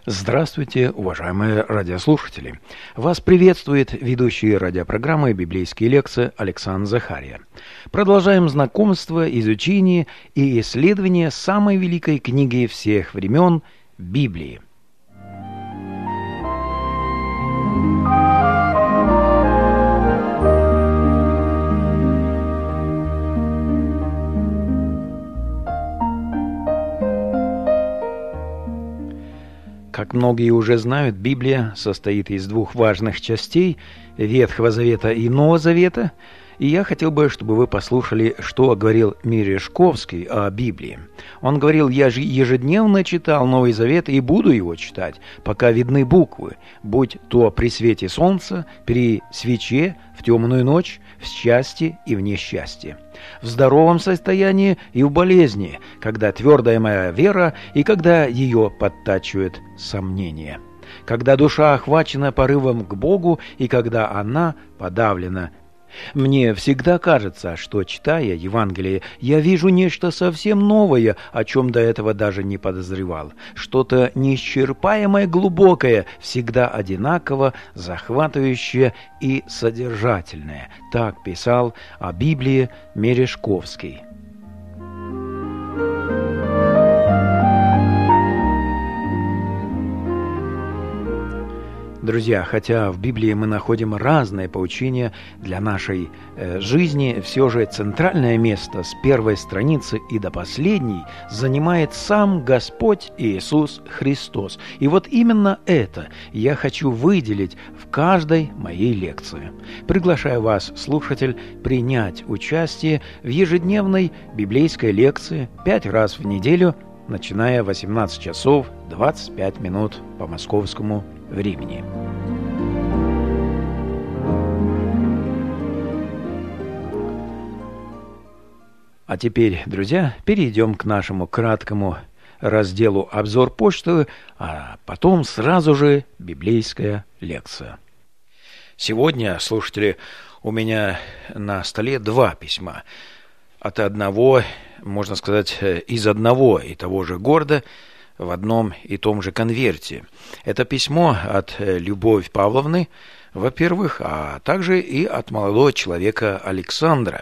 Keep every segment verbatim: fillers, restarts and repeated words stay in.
Здравствуйте, уважаемые радиослушатели! Вас приветствует ведущий радиопрограммы «Библейские лекции» Александр Захария. Продолжаем знакомство, изучение и исследование самой великой книги всех времен – Библии. Как многие уже знают, Библия состоит из двух важных частей – Ветхого Завета и Нового Завета. И я хотел бы, чтобы вы послушали, что говорил Мережковский о Библии. Он говорил: «Я же ежедневно читал Новый Завет и буду его читать, пока видны буквы, будь то при свете солнца, при свече, в темную ночь, в счастье и в несчастье, в здоровом состоянии и в болезни, когда твердая моя вера и когда ее подтачивает сомнение, когда душа охвачена порывом к Богу и когда она подавлена». Мне всегда кажется, что, читая Евангелие, я вижу нечто совсем новое, о чем до этого даже не подозревал. Что-то неисчерпаемое, глубокое, всегда одинаково, захватывающее и содержательное. Так писал о Библии Мережковский. Друзья, хотя в Библии мы находим разные поучения для нашей э, жизни, все же центральное место с первой страницы и до последней занимает сам Господь Иисус Христос. И вот именно это я хочу выделить в каждой моей лекции. Приглашаю вас, слушатель, принять участие в ежедневной библейской лекции пять раз в неделю, начиная в восемнадцать часов двадцать пять минут по московскому времени. А теперь, друзья, перейдем к нашему краткому разделу «Обзор почты», а потом сразу же библейская лекция. Сегодня, слушатели, у меня на столе два письма. От одного, можно сказать, из одного и того же города, в одном и том же конверте. Это письмо от Любови Павловны, во-первых, а также и от молодого человека Александра.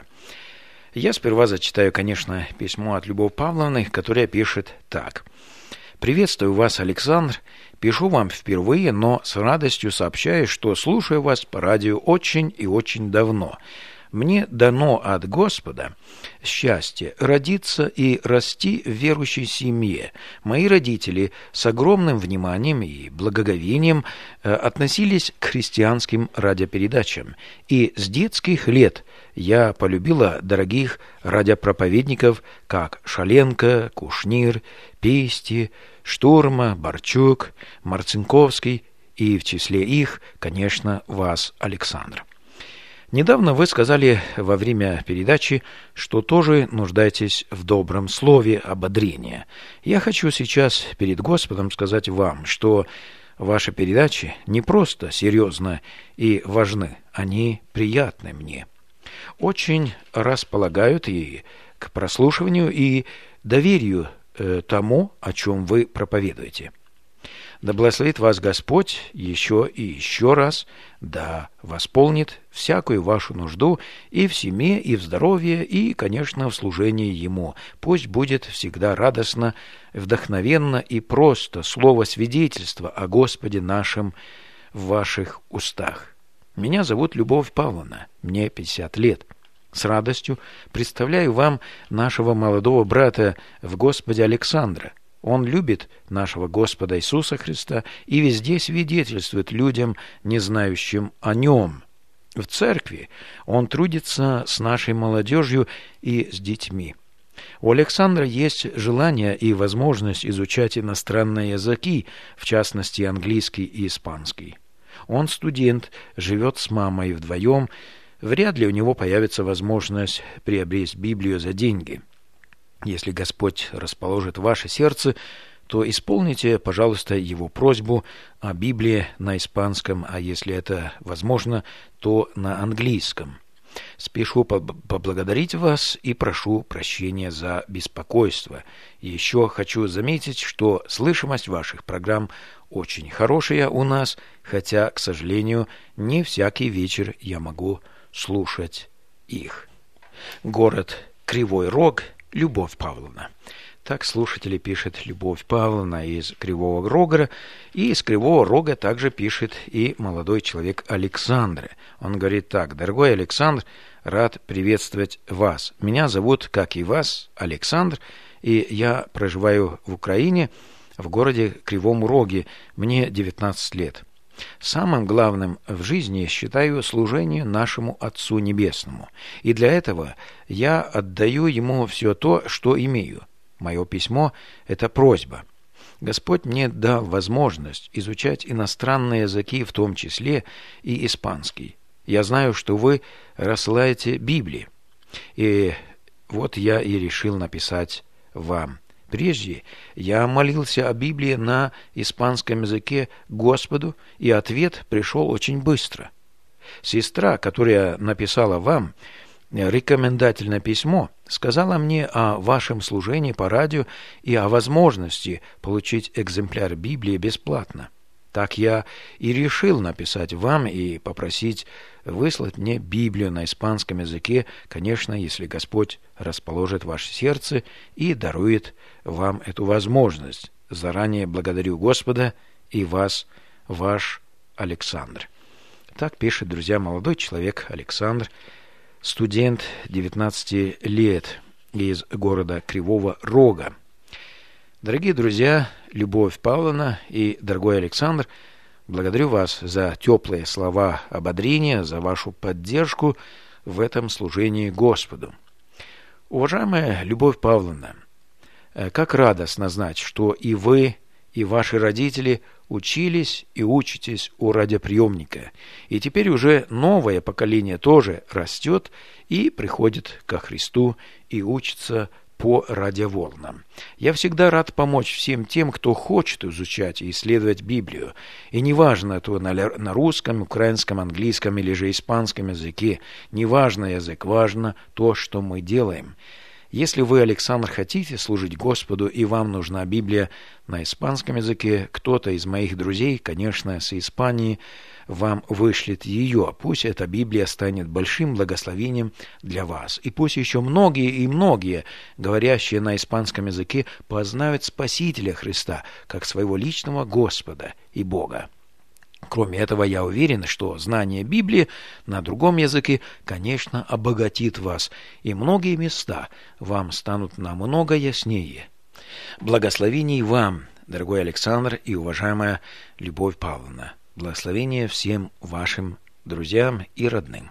Я сперва зачитаю, конечно, письмо от Любови Павловны, которое пишет так. «Приветствую вас, Александр. Пишу вам впервые, но с радостью сообщаю, что слушаю вас по радио очень и очень давно. Мне дано от Господа счастье родиться и расти в верующей семье. Мои родители с огромным вниманием и благоговением относились к христианским радиопередачам, и с детских лет я полюбила дорогих радиопроповедников, как Шаленко, Кушнир, Пести, Штурма, Борчук, Марцинковский, и в числе их, конечно, вас, Александр. Недавно вы сказали во время передачи, что тоже нуждаетесь в добром слове ободрения. Я хочу сейчас перед Господом сказать вам, что ваши передачи не просто серьезны и важны, они приятны мне. Очень располагают и к прослушиванию, и доверию э, тому, о чем вы проповедуете. Да благословит вас Господь еще и еще раз, да восполнит всякую вашу нужду и в семье, и в здоровье, и, конечно, в служении Ему. Пусть будет всегда радостно, вдохновенно и просто слово свидетельства о Господе нашем в ваших устах. Меня зовут Любовь Павловна, мне пятьдесят лет. С радостью представляю вам нашего молодого брата в Господе Александра. Он любит нашего Господа Иисуса Христа и везде свидетельствует людям, не знающим о Нем. В церкви он трудится с нашей молодежью и с детьми. У Александра есть желание и возможность изучать иностранные языки, в частности английский и испанский. Он студент, живет с мамой вдвоем. Вряд ли у него появится возможность приобрести Библию за деньги. Если Господь расположит ваше сердце, то исполните, пожалуйста, его просьбу о Библии на испанском, а если это возможно, то на английском. Спешу поблагодарить вас и прошу прощения за беспокойство. И еще хочу заметить, что слышимость ваших программ очень хорошая у нас, хотя, к сожалению, не всякий вечер я могу слушать их. Город Кривой Рог, Любовь Павловна. Так слушатели пишет Любовь Павловна из Кривого Рога, и из Кривого Рога также пишет и молодой человек Александр. Он говорит так: «Дорогой Александр, рад приветствовать вас. Меня зовут, как и вас, Александр, и я проживаю в Украине, в городе Кривом Роге. Мне девятнадцать лет. Самым главным в жизни считаю служение нашему Отцу Небесному, и для этого я отдаю Ему все то, что имею. Мое письмо – это просьба. Господь мне дал возможность изучать иностранные языки, в том числе и испанский. Я знаю, что вы рассылаете Библии, и вот я и решил написать вам. Прежде я молился о Библии на испанском языке Господу, и ответ пришел очень быстро. Сестра, которая написала вам рекомендательное письмо, сказала мне о вашем служении по радио и о возможности получить экземпляр Библии бесплатно. Так я и решил написать вам и попросить выслать мне Библию на испанском языке, конечно, если Господь расположит ваше сердце и дарует вам эту возможность. Заранее благодарю Господа и вас, ваш Александр». Так пишет, друзья, молодой человек Александр, студент, девятнадцати лет, из города Кривого Рога. Дорогие друзья, Любовь Павловна и дорогой Александр, благодарю вас за теплые слова ободрения, за вашу поддержку в этом служении Господу. Уважаемая Любовь Павловна, как радостно знать, что и вы, и ваши родители учились и учитесь у радиоприемника. И теперь уже новое поколение тоже растет и приходит ко Христу и учится по радиоволнам. Я всегда рад помочь всем тем, кто хочет изучать и исследовать Библию. И неважно, то на, на русском, украинском, английском или же испанском языке, неважно язык, важно то, что мы делаем. Если вы, Александр, хотите служить Господу, и вам нужна Библия на испанском языке, кто-то из моих друзей, конечно, с Испании, вам вышлет ее. Пусть эта Библия станет большим благословением для вас. И пусть еще многие и многие, говорящие на испанском языке, познают Спасителя Христа, как своего личного Господа и Бога. Кроме этого, я уверен, что знание Библии на другом языке, конечно, обогатит вас, и многие места вам станут намного яснее. Благословений вам, дорогой Александр и уважаемая Любовь Павловна. Благословения всем вашим друзьям и родным.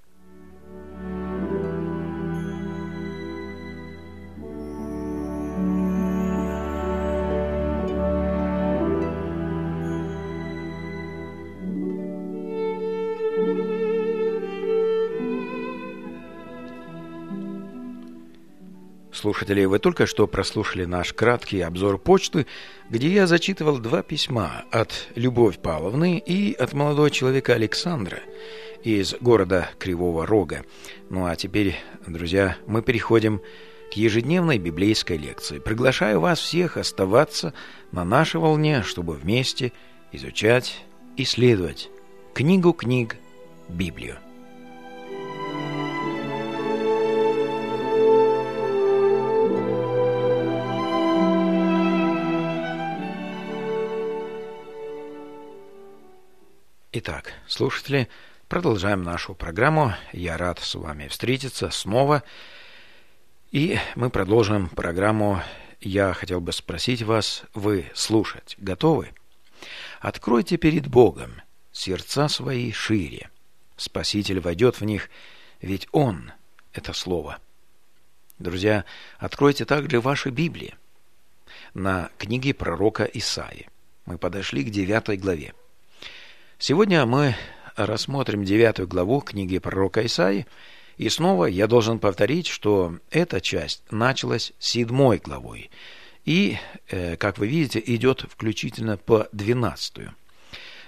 Слушатели, вы только что прослушали наш краткий обзор почты, где я зачитывал два письма от Любовь Павловны и от молодого человека Александра из города Кривого Рога. Ну а теперь, друзья, мы переходим к ежедневной библейской лекции. Приглашаю вас всех оставаться на нашей волне, чтобы вместе изучать, исследовать книгу книг Библию. Итак, слушатели, продолжаем нашу программу. Я рад с вами встретиться снова. И мы продолжим программу. Я хотел бы спросить вас, вы слушать готовы? Откройте перед Богом сердца свои шире. Спаситель войдет в них, ведь Он – это Слово. Друзья, откройте также ваши Библии на книге пророка Исаии. Мы подошли к девятой главе. Сегодня мы рассмотрим девятую главу книги пророка Исаии, и снова я должен повторить, что эта часть началась седьмой главой, и, как вы видите, идет включительно по двенадцатую.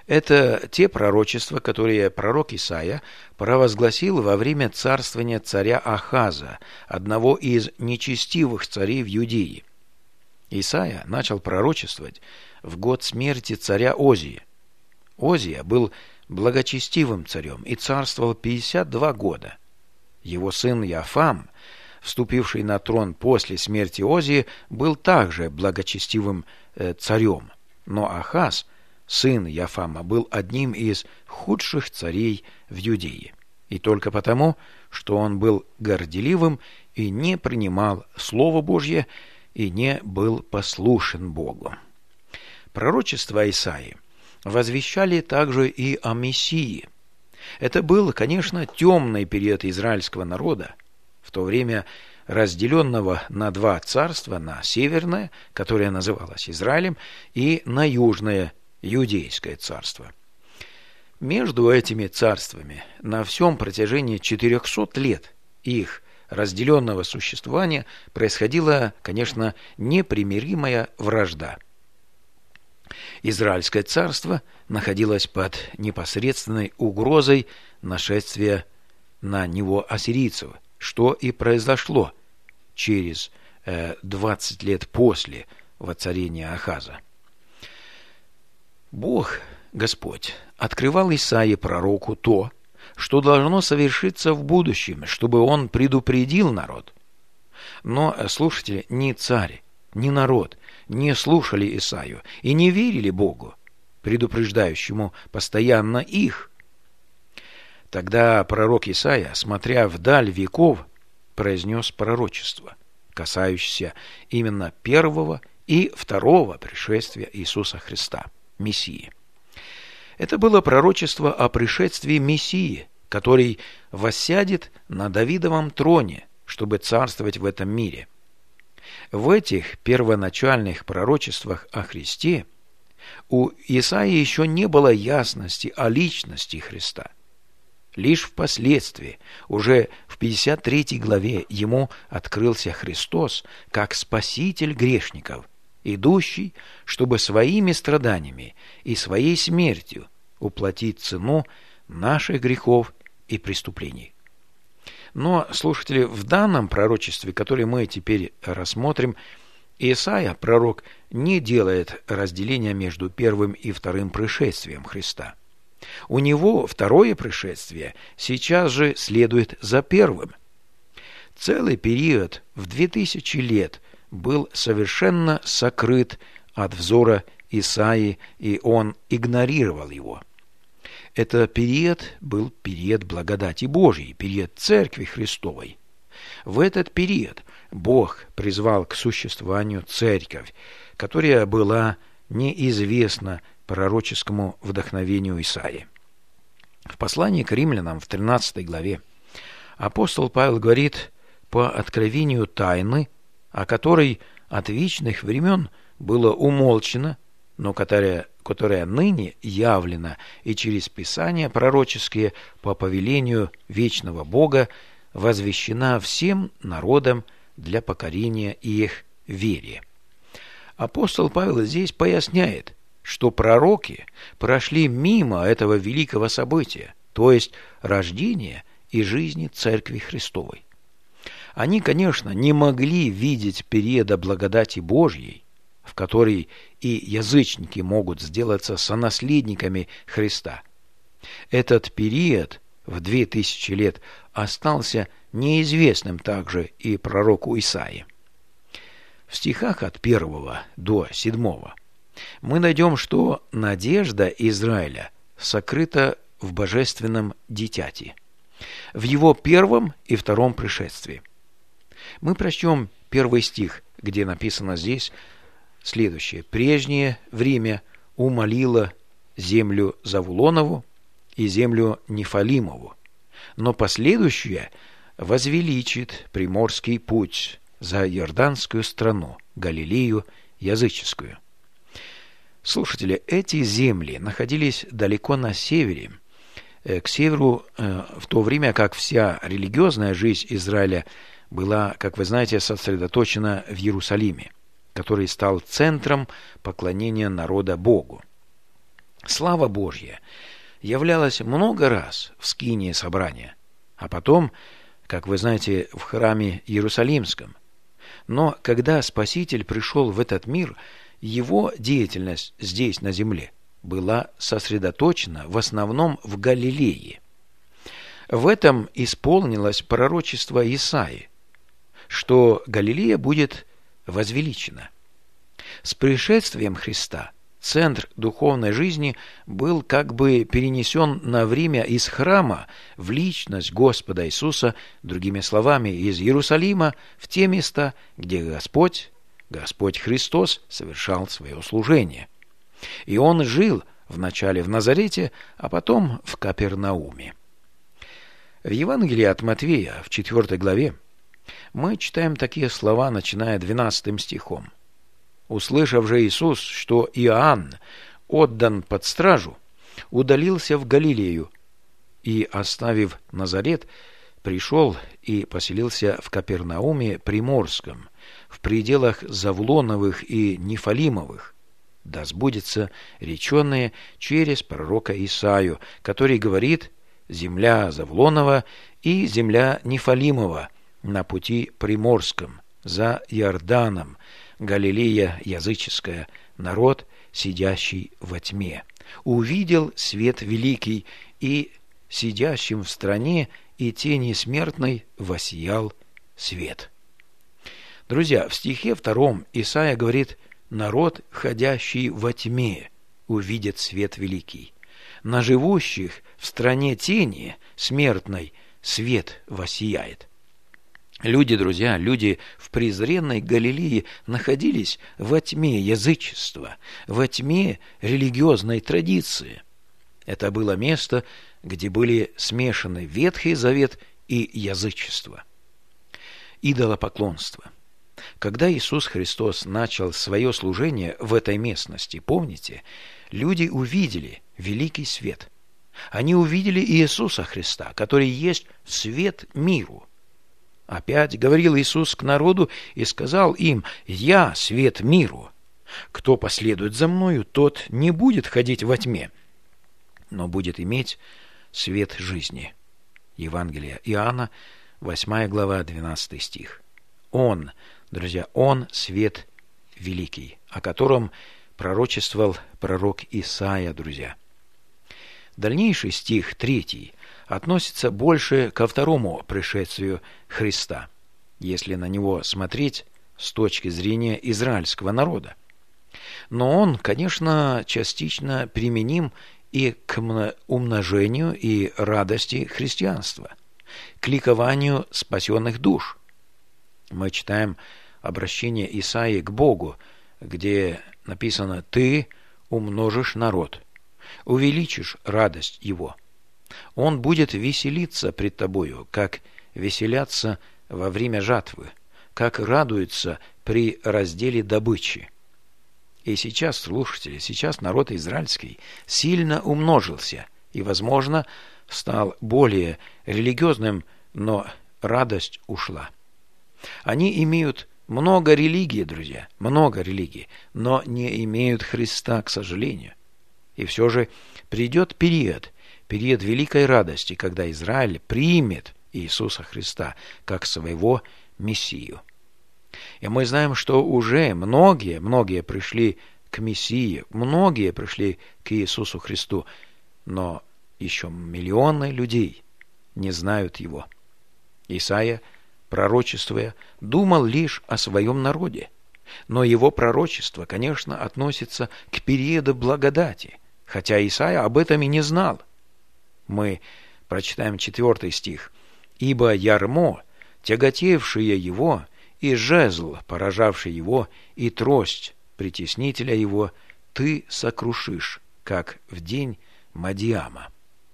Это те пророчества, которые пророк Исаия провозгласил во время царствования царя Ахаза, одного из нечестивых царей в Иудее. Исаия начал пророчествовать в год смерти царя Озии. Озия был благочестивым царем и царствовал пятьдесят два года. Его сын Иофам, вступивший на трон после смерти Озии, был также благочестивым э, царем, но Ахаз, сын Иофама, был одним из худших царей в Иудее, и только потому, что он был горделивым и не принимал Слово Божье и не был послушен Богу. Пророчества Исаии возвещали также и о Мессии. Это был, конечно, темный период израильского народа, в то время разделенного на два царства, на северное, которое называлось Израилем, и на южное, Иудейское царство. Между этими царствами на всем протяжении четырехсот лет их разделенного существования происходила, конечно, непримиримая вражда. Израильское царство находилось под непосредственной угрозой нашествия на него ассирийцев, что и произошло через двадцать лет после воцарения Ахаза. Бог, Господь, открывал Исаии пророку то, что должно совершиться в будущем, чтобы он предупредил народ. Но слушатели, ни царь, ни народ не слушали Исаию и не верили Богу, предупреждающему постоянно их. Тогда пророк Исаия, смотря вдаль веков, произнес пророчество, касающееся именно первого и второго пришествия Иисуса Христа, Мессии. Это было пророчество о пришествии Мессии, который воссядет на Давидовом троне, чтобы царствовать в этом мире. В этих первоначальных пророчествах о Христе у Исаии еще не было ясности о личности Христа. Лишь впоследствии, уже в пятьдесят третьей главе, ему открылся Христос как Спаситель грешников, идущий, чтобы своими страданиями и своей смертью уплатить цену наших грехов и преступлений. Но, слушатели, в данном пророчестве, которое мы теперь рассмотрим, Исаия, пророк, не делает разделения между первым и вторым пришествием Христа. У него второе пришествие сейчас же следует за первым. Целый период в две тысячи лет был совершенно сокрыт от взора Исаии, и он игнорировал его. Это период был период благодати Божьей, период Церкви Христовой. В этот период Бог призвал к существованию церковь, которая была неизвестна пророческому вдохновению Исаии. В послании к римлянам в тринадцатой главе апостол Павел говорит по откровению тайны, о которой от вечных времен было умолчено, но которая, которая ныне явлена и через Писания пророческие по повелению вечного Бога возвещена всем народам для покорения их вере. Апостол Павел здесь поясняет, что пророки прошли мимо этого великого события, то есть рождения и жизни Церкви Христовой. Они, конечно, не могли видеть периода благодати Божьей, в которой и язычники могут сделаться сонаследниками Христа. Этот период в две тысячи лет остался неизвестным также и пророку Исаии. В стихах от первого до седьмого мы найдем, что надежда Израиля сокрыта в божественном дитяти, в его первом и втором пришествии. Мы прочтем первый стих, где написано здесь следующее. «Прежнее время умолило землю Завулонову и землю Нефалимову, но последующее возвеличит приморский путь за Иорданскую страну, Галилею языческую». Слушатели, эти земли находились далеко на севере, к северу, в то время как вся религиозная жизнь Израиля была, как вы знаете, сосредоточена в Иерусалиме, который стал центром поклонения народа Богу. Слава Божья являлась много раз в скинии собрания, а потом, как вы знаете, в храме Иерусалимском. Но когда Спаситель пришел в этот мир, его деятельность здесь, на земле, была сосредоточена в основном в Галилее. В этом исполнилось пророчество Исаии, что Галилея будет возвеличена. С пришествием Христа центр духовной жизни был как бы перенесен на время из храма в личность Господа Иисуса, другими словами, из Иерусалима в те места, где Господь, Господь Христос совершал свое служение. И Он жил вначале в Назарете, а потом в Капернауме. В Евангелии от Матвея, в четвёртой главе, мы читаем такие слова, начиная двенадцатым стихом. «Услышав же Иисус, что Иоанн отдан под стражу, удалился в Галилею и, оставив Назарет, пришел и поселился в Капернауме Приморском, в пределах Завлоновых и Нефалимовых, да сбудется реченное через пророка Исаию, который говорит: земля Завлонова и земля Нефалимова на пути Приморском, за Иорданом, Галилея языческая, народ, сидящий во тьме, увидел свет великий, и сидящим в стране и тени смертной воссиял свет». Друзья, в стихе втором Исаия говорит: «Народ, ходящий во тьме, увидит свет великий. На живущих в стране тени смертной свет воссияет». Люди, друзья, люди в презренной Галилее находились во тьме язычества, во тьме религиозной традиции. Это было место, где были смешаны Ветхий Завет и язычество. Идолопоклонство. Когда Иисус Христос начал свое служение в этой местности, помните, люди увидели великий свет. Они увидели Иисуса Христа, который есть свет миру. Опять говорил Иисус к народу и сказал им: «Я свет миру. Кто последует за Мною, тот не будет ходить во тьме, но будет иметь свет жизни». Евангелие Иоанна, восьмая глава, двенадцатый стих. Он, друзья, Он свет великий, о котором пророчествовал пророк Исаия, друзья. Дальнейший стих, третий, относится больше ко второму пришествию Христа, если на него смотреть с точки зрения израильского народа. Но он, конечно, частично применим и к умножению и радости христианства, к ликованию спасенных душ. Мы читаем обращение Исаии к Богу, где написано: «Ты умножишь народ, увеличишь радость его. Он будет веселиться пред тобою, как веселятся во время жатвы, как радуются при разделе добычи». И сейчас, слушатели, сейчас народ израильский сильно умножился и, возможно, стал более религиозным, но радость ушла. Они имеют много религии, друзья, много религии, но не имеют Христа, к сожалению. И все же придет период, период великой радости, когда Израиль примет Иисуса Христа как своего Мессию. И мы знаем, что уже многие, многие пришли к Мессии, многие пришли к Иисусу Христу, но еще миллионы людей не знают Его. Исаия, пророчествуя, думал лишь о своем народе, но его пророчество, конечно, относится к периоду благодати, хотя Исаия об этом и не знал. Мы прочитаем четвертый стих. «Ибо ярмо, тяготевшее его, и жезл, поражавший его, и трость притеснителя его, ты сокрушишь, как в день Мадиама».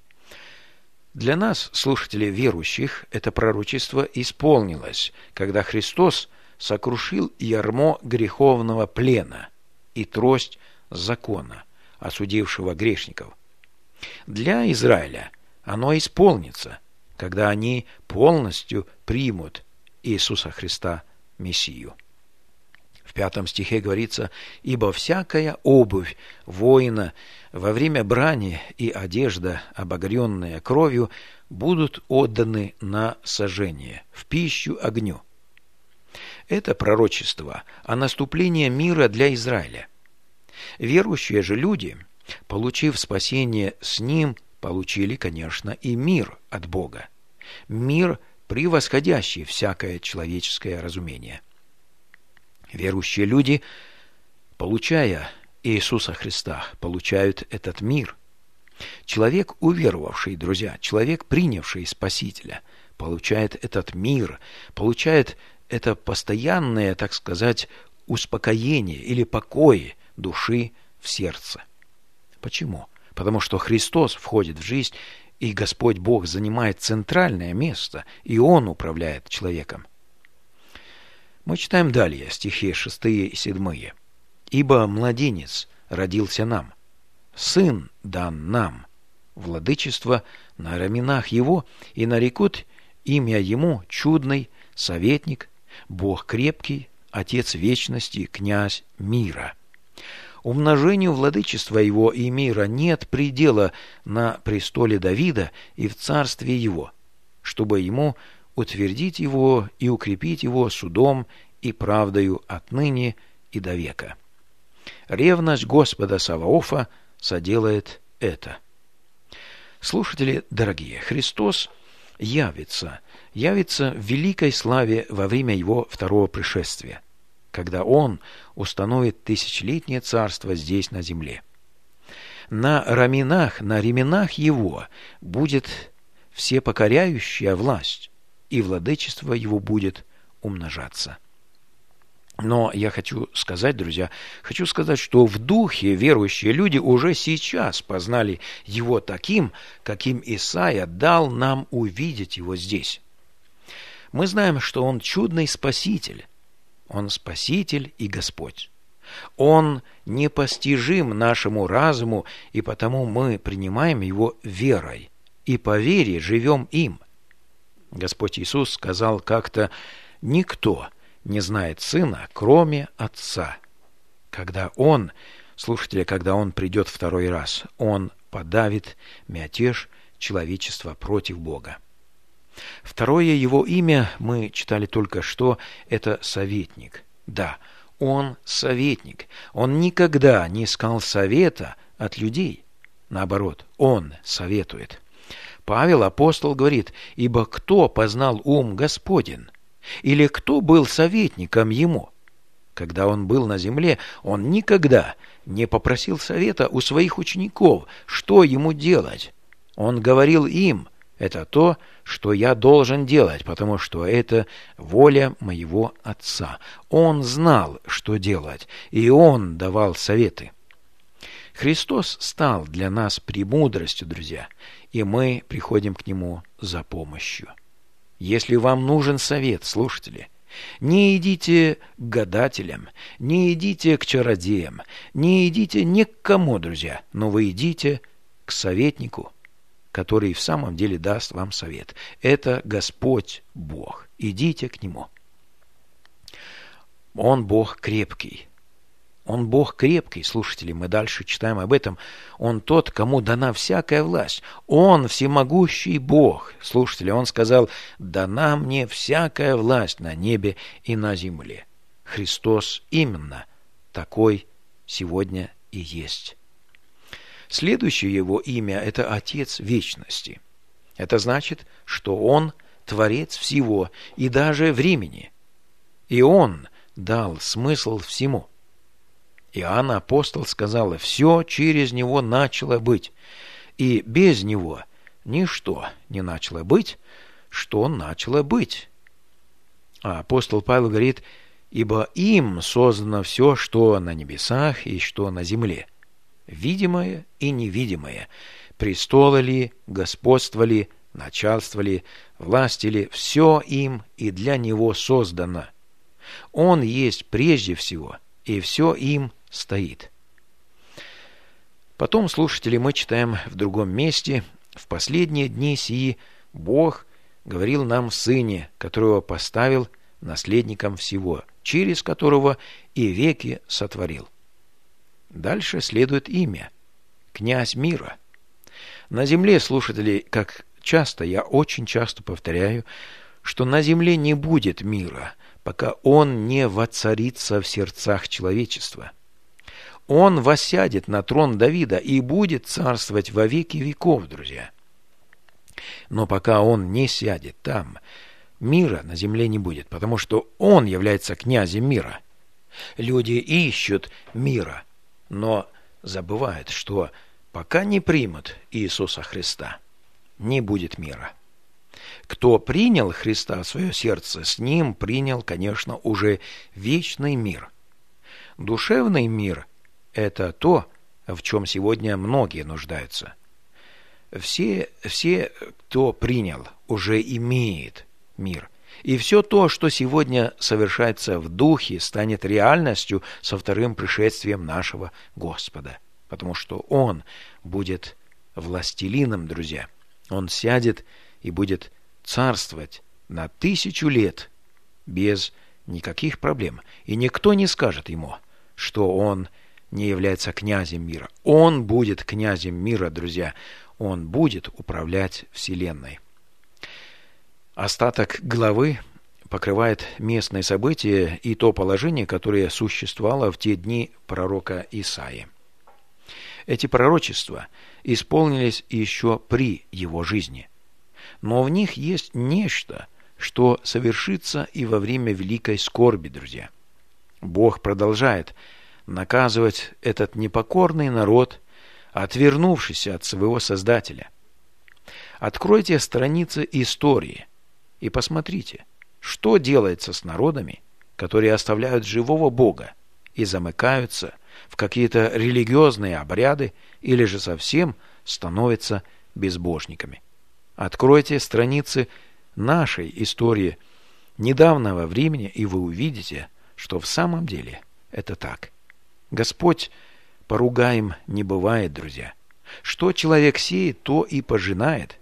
Для нас, слушателей верующих, это пророчество исполнилось, когда Христос сокрушил ярмо греховного плена и трость закона, осудившего грешников. Для Израиля оно исполнится, когда они полностью примут Иисуса Христа Мессию. В пятом стихе говорится: «Ибо всякая обувь воина во время брани и одежда, обогренная кровью, будут отданы на сожжение, в пищу огню». Это пророчество о наступлении мира для Израиля. Верующие же люди, получив спасение с ним, получили, конечно, и мир от Бога. Мир, превосходящий всякое человеческое разумение. Верующие люди, получая Иисуса Христа, получают этот мир. Человек, уверовавший, друзья, человек, принявший Спасителя, получает этот мир, получает это постоянное, так сказать, успокоение или покой души в сердце. Почему? Потому что Христос входит в жизнь, и Господь Бог занимает центральное место, и Он управляет человеком. Мы читаем далее стихи шестые и седьмые. «Ибо младенец родился нам, сын дан нам, владычество на раменах его, и нарекут имя ему чудный, советник, Бог крепкий, Отец вечности, князь мира. Умножению владычества его и мира нет предела на престоле Давида и в царстве его, чтобы ему утвердить его и укрепить его судом и правдою отныне и до века. Ревность Господа Саваофа соделает это». Слушатели дорогие, Христос явится, явится в великой славе во время Его второго пришествия, когда Он установит тысячелетнее царство здесь на земле. На раменах, на ременах Его будет всепокоряющая власть, и владычество Его будет умножаться. Но я хочу сказать, друзья, хочу сказать, что в духе верующие люди уже сейчас познали Его таким, каким Исаия дал нам увидеть Его здесь. Мы знаем, что Он чудный Спаситель. Он Спаситель и Господь. Он непостижим нашему разуму, и потому мы принимаем Его верой, и по вере живем им. Господь Иисус сказал как-то: «Никто не знает Сына, кроме Отца». Когда Он, слушатели, когда Он придет второй раз, Он подавит мятеж человечества против Бога. Второе Его имя, мы читали только что, это советник. Да, Он советник. Он никогда не искал совета от людей. Наоборот, Он советует. Павел, апостол, говорит: «Ибо кто познал ум Господен? Или кто был советником ему?» Когда он был на земле, он никогда не попросил совета у своих учеников, что ему делать. Он говорил им: «Это то, что я должен делать, потому что это воля моего Отца». Он знал, что делать, и Он давал советы. Христос стал для нас премудростью, друзья, и мы приходим к Нему за помощью. Если вам нужен совет, слушатели, не идите к гадателям, не идите к чародеям, не идите ни к кому, друзья, но вы идите к советнику, который в самом деле даст вам совет. Это Господь Бог. Идите к Нему. Он Бог крепкий. Он Бог крепкий, слушатели, мы дальше читаем об этом. Он тот, кому дана всякая власть. Он всемогущий Бог. Слушатели, Он сказал: «Дана мне всякая власть на небе и на земле». Христос именно такой сегодня и есть. Следующее Его имя – это Отец вечности. Это значит, что Он Творец всего и даже времени. И Он дал смысл всему. Иоанн апостол сказал: «Все через Него начало быть, и без Него ничто не начало быть, что начало быть». А апостол Павел говорит: «Ибо им создано все, что на небесах и что на земле, видимое и невидимое, престолы ли, господство ли, начальство ли, власти ли, все им и для Него создано. Он есть прежде всего, и все им стоит». Потом, слушатели, мы читаем в другом месте: «В последние дни сии Бог говорил нам в Сыне, которого поставил наследником всего, через которого и веки сотворил. Дальше следует имя – князь мира. На земле, слушатели, как часто, я очень часто повторяю, что на земле не будет мира, пока он не воцарится в сердцах человечества. Он воссядет на трон Давида и будет царствовать во веки веков, друзья. Но пока он не сядет там, мира на земле не будет, потому что он является князем мира. Люди ищут мира, но забывают, что пока не примут Иисуса Христа, не будет мира. Кто принял Христа в свое сердце, с ним принял, конечно, уже вечный мир. Душевный мир – это то, в чем сегодня многие нуждаются. Все, все, кто принял, уже имеет мир. И все то, что сегодня совершается в духе, станет реальностью со вторым пришествием нашего Господа. Потому что Он будет властелином, друзья. Он сядет и будет царствовать на тысячу лет без никаких проблем. И никто не скажет Ему, что Он не является князем мира. Он будет князем мира, друзья. Он будет управлять Вселенной. Остаток главы покрывает местные события и то положение, которое существовало в те дни пророка Исаии. Эти пророчества исполнились еще при его жизни. Но в них есть нечто, что совершится и во время великой скорби, друзья. Бог продолжает наказывать этот непокорный народ, отвернувшийся от своего Создателя. Откройте страницы истории и посмотрите, что делается с народами, которые оставляют живого Бога и замыкаются в какие-то религиозные обряды или же совсем становятся безбожниками. Откройте страницы нашей истории недавнего времени, и вы увидите, что в самом деле это так. Господь поругаем не бывает, друзья. Что человек сеет, то и пожинает.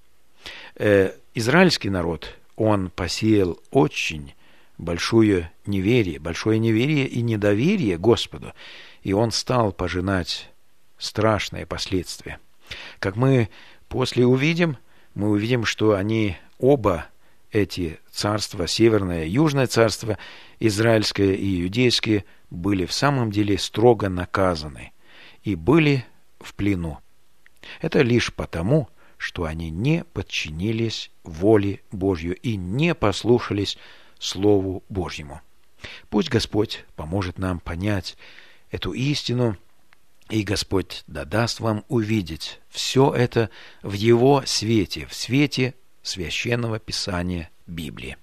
Э, израильский народ, он посеял очень большое неверие, большое неверие и недоверие Господу, и он стал пожинать страшные последствия. Как мы после увидим, мы увидим, что они оба, эти царства, Северное и Южное царство, Израильское и Иудейское, были в самом деле строго наказаны и были в плену. Это лишь потому, что они не подчинились воле Божью и не послушались Слову Божьему. Пусть Господь поможет нам понять эту истину, и Господь дадаст вам увидеть все это в Его свете, в свете Священного Писания Библии.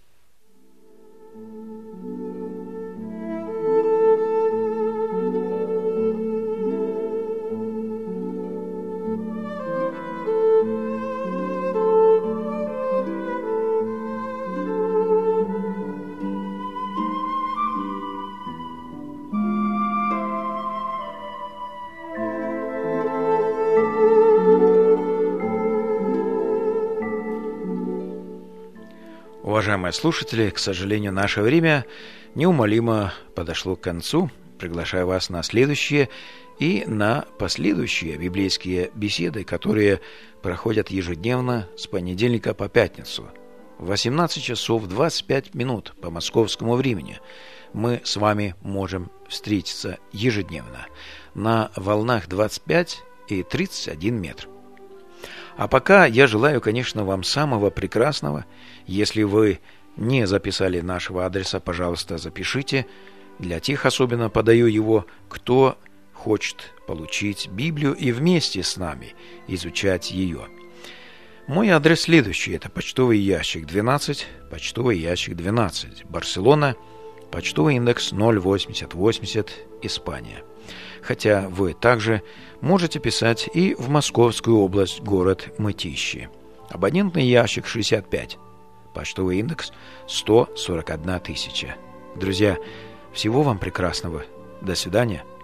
Уважаемые слушатели, к сожалению, наше время неумолимо подошло к концу. Приглашаю вас на следующие и на последующие библейские беседы, которые проходят ежедневно с понедельника по пятницу. В восемнадцать часов двадцать пять минут по московскому времени мы с вами можем встретиться ежедневно на волнах двадцать пять и тридцать один метр. А пока я желаю, конечно, вам самого прекрасного. Если вы не записали нашего адреса, пожалуйста, запишите. Для тех особенно подаю его, кто хочет получить Библию и вместе с нами изучать ее. Мой адрес следующий. Это почтовый ящик двенадцать, почтовый ящик двенадцать, Барселона, почтовый индекс ноль восемьдесят восемьдесят, Испания. Хотя вы также можете писать и в Московскую область, город Мытищи. Абонентный ящик шестьдесят пять, почтовый индекс сто сорок одна тысяча. Друзья, всего вам прекрасного. До свидания.